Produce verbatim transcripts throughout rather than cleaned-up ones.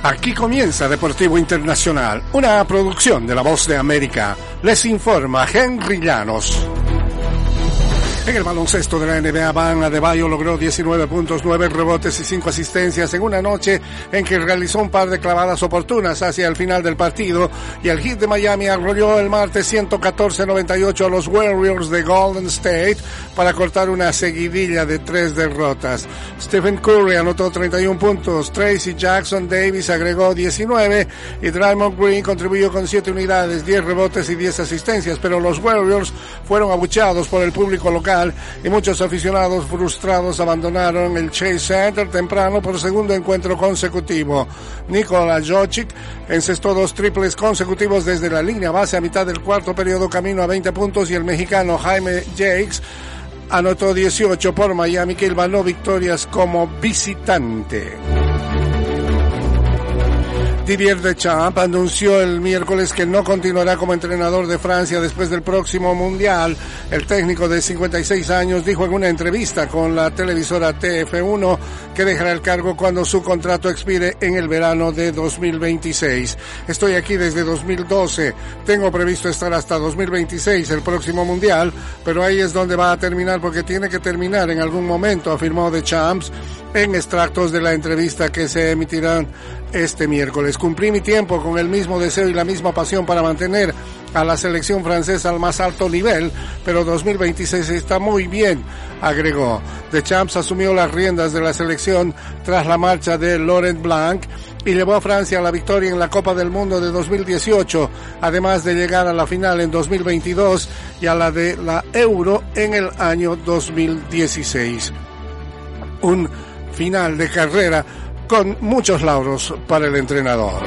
Aquí comienza Deportivo Internacional, una producción de La Voz de América. Les informa Henry Llanos. En el baloncesto de la N B A, Bam Adebayo logró diecinueve puntos, nueve rebotes y cinco asistencias en una noche en que realizó un par de clavadas oportunas hacia el final del partido, y el Heat de Miami arrolló el martes ciento catorce a noventa y ocho a los Warriors de Golden State para cortar una seguidilla de tres derrotas. Stephen Curry anotó treinta y un puntos, Tracy Jackson Davis agregó diecinueve y Draymond Green contribuyó con siete unidades, diez rebotes y diez asistencias, pero los Warriors fueron abucheados por el público local y muchos aficionados frustrados abandonaron el Chase Center temprano por segundo encuentro consecutivo. Nikola Jokic encestó dos triples consecutivos desde la línea base a mitad del cuarto periodo, camino a veinte puntos, y el mexicano Jaime Jakes anotó dieciocho por Miami, que ganó victorias como visitante. Didier Deschamps anunció el miércoles que no continuará como entrenador de Francia después del próximo Mundial. El técnico de cincuenta y seis años dijo en una entrevista con la televisora T F uno que dejará el cargo cuando su contrato expire en el verano de dos mil veintiséis. Estoy aquí desde dos mil doce, tengo previsto estar hasta dos mil veintiséis, el próximo Mundial, pero ahí es donde va a terminar porque tiene que terminar en algún momento, afirmó Deschamps en extractos de la entrevista que se emitirán este miércoles. Cumplí mi tiempo con el mismo deseo y la misma pasión para mantener a la selección francesa al más alto nivel, pero dos mil veintiséis está muy bien, agregó. Deschamps asumió las riendas de la selección tras la marcha de Laurent Blanc y llevó a Francia a la victoria en la Copa del Mundo de dos mil dieciocho, además de llegar a la final en dos mil veintidós y a la de la Euro en el año dos mil dieciséis. Un final de carrera con muchos lauros para el entrenador.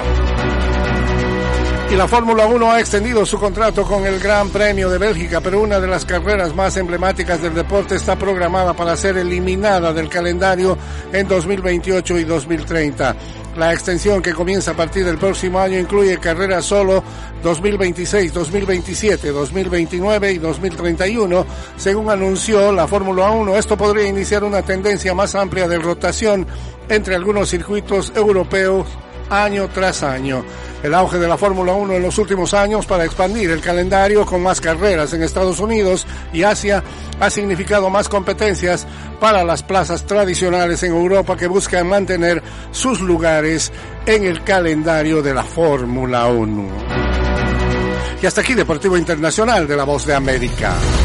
Y la Fórmula uno ha extendido su contrato con el Gran Premio de Bélgica, pero una de las carreras más emblemáticas del deporte está programada para ser eliminada del calendario en dos mil veintiocho y dos mil treinta. La extensión, que comienza a partir del próximo año, incluye carreras solo dos mil veintiséis, dos mil veintisiete, dos mil veintinueve y dos mil treinta y uno, según anunció la Fórmula uno. Esto podría iniciar una tendencia más amplia de rotación entre algunos circuitos europeos año tras año. El auge de la Fórmula uno en los últimos años para expandir el calendario con más carreras en Estados Unidos y Asia ha significado más competencias para las plazas tradicionales en Europa, que buscan mantener sus lugares en el calendario de la Fórmula uno. Y hasta aquí Deportivo Internacional de La Voz de América.